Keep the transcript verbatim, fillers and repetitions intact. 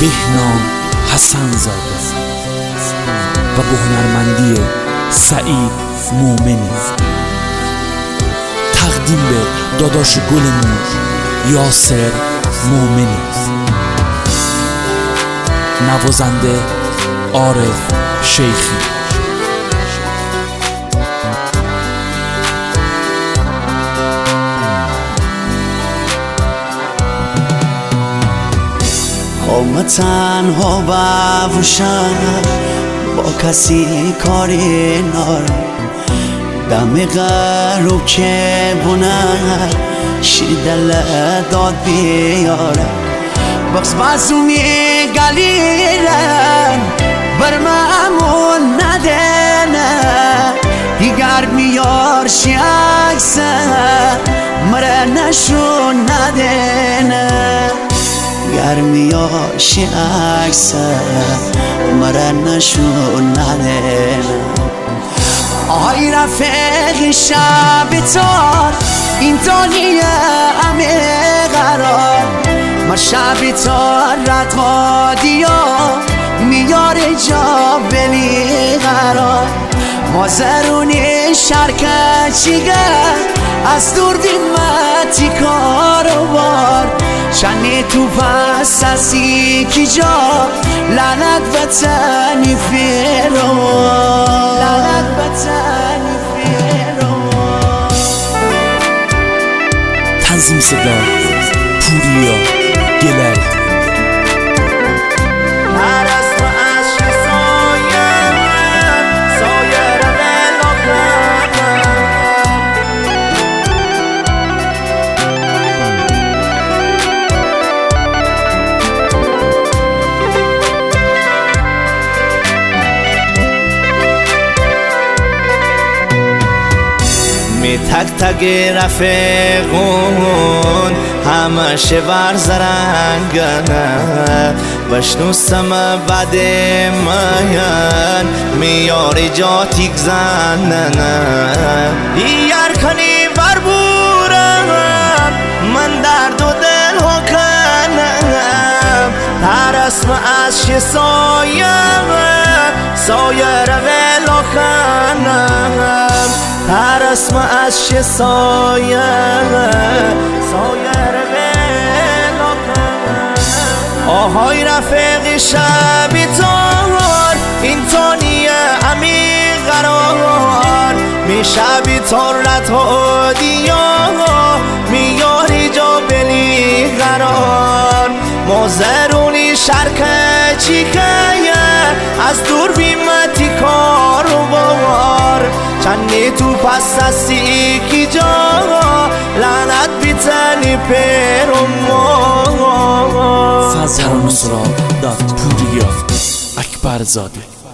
بهنام حسن زاده و به هنرمندی سعید مومنی. تقدیم به داداش گلمون یاسر مومنی. نوازنده عارف شیخی. قوم تنها باشم با کسی کاری نارم، دم غروب که بونه شیر دل داد بیارم، بخص بازونی گلیرم بر مامون ندنه دیگر میار شیعکسه مره نشون ندنه گرمیاشی عکسه مره نشون ندنه. آهای رفیق شب تار این دنیا همه قرار، ما شب تار رد غادیا میار جا بلی قرار، ما زرونی شرکت چیگه از دور دیمتی کاروبار، چنی تو پس اسی کی جا لعنت بتنی فیروار، لعنت بتنی فیروار. تنظیم صدا پوریا گلر. می تک تک رفیقون همشه ور زرنگنه بشنوستم بعد ماین میاری جا تیک زننه یار کنی بر بورم من درد و دل ها کنم ترسم از ش سایه سایه رو ولو کنم ترسم از ش سایه سایه رو ولو کنم. آهای رفیق شبی تار این تانیه امی قرار می شبی تار رد هادیا میاری جا بلی قرار، ما زرونی شرکه چیکه از دور بیمتی کاروبار، چنی تو پس اسی کی جا لعنت بیتنی پیرمار. ترانه سرا داد پوریا اکبر زاده.